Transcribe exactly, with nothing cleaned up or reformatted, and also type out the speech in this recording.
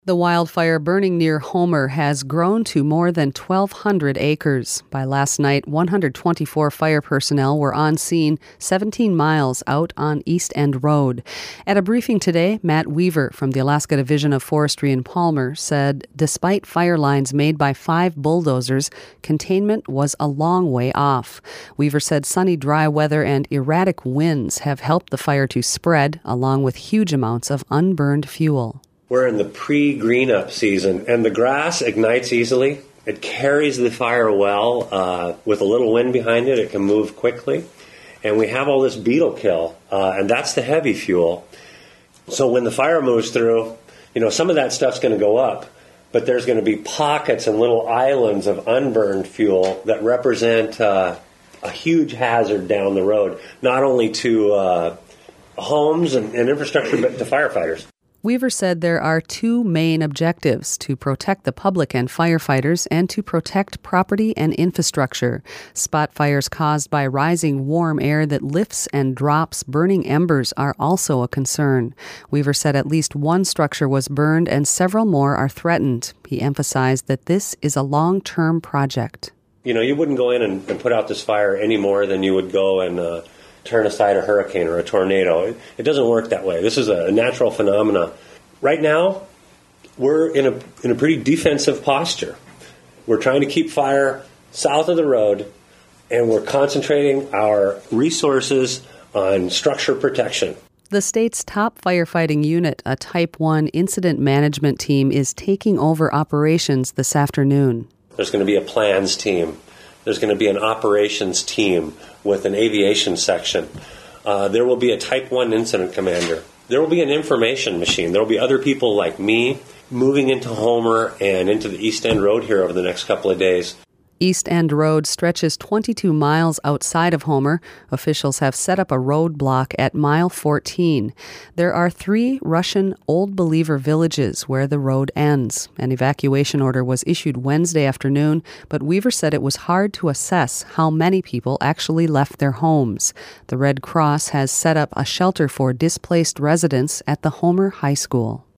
The wildfire burning near Homer has grown to more than twelve hundred acres. By last night, one hundred twenty-four fire personnel were on scene seventeen miles out on East End Road. At a briefing today, Matt Weaver from the Alaska Division of Forestry in Palmer said despite fire lines made by five bulldozers, containment was a long way off. Weaver said sunny, dry weather and erratic winds have helped the fire to spread, along with huge amounts of unburned fuel. We're in the pre-green up season, and the grass ignites easily. It carries the fire well. Uh, with a little wind behind it, it can move quickly. And we have all this beetle kill, uh, and that's the heavy fuel. So when the fire moves through, you know, some of that stuff's going to go up, but there's going to be pockets and little islands of unburned fuel that represent uh, a huge hazard down the road, not only to uh, homes and, and infrastructure, but to firefighters. Weaver said there are two main objectives: to protect the public and firefighters and to protect property and infrastructure. Spot fires caused by rising warm air that lifts and drops burning embers are also a concern. Weaver said at least one structure was burned and several more are threatened. He emphasized that this is a long-term project. You know, you wouldn't go in and, and put out this fire any more than you would go and uh, turn aside a hurricane or a tornado. It, it doesn't work that way. This is a natural phenomena. Right now, we're in a in a pretty defensive posture. We're trying to keep fire south of the road, and we're concentrating our resources on structure protection. The state's top firefighting unit, a Type one incident management team, is taking over operations this afternoon. There's going to be a plans team. There's going to be an operations team with an aviation section. Uh, there will be a Type one incident commander. There will be an information machine. There will be other people like me moving into Homer and into the East End Road here over the next couple of days. East End Road stretches twenty-two miles outside of Homer. Officials have set up a roadblock at mile fourteen. There are three Russian Old Believer villages where the road ends. An evacuation order was issued Wednesday afternoon, but Weaver said it was hard to assess how many people actually left their homes. The Red Cross has set up a shelter for displaced residents at the Homer High School.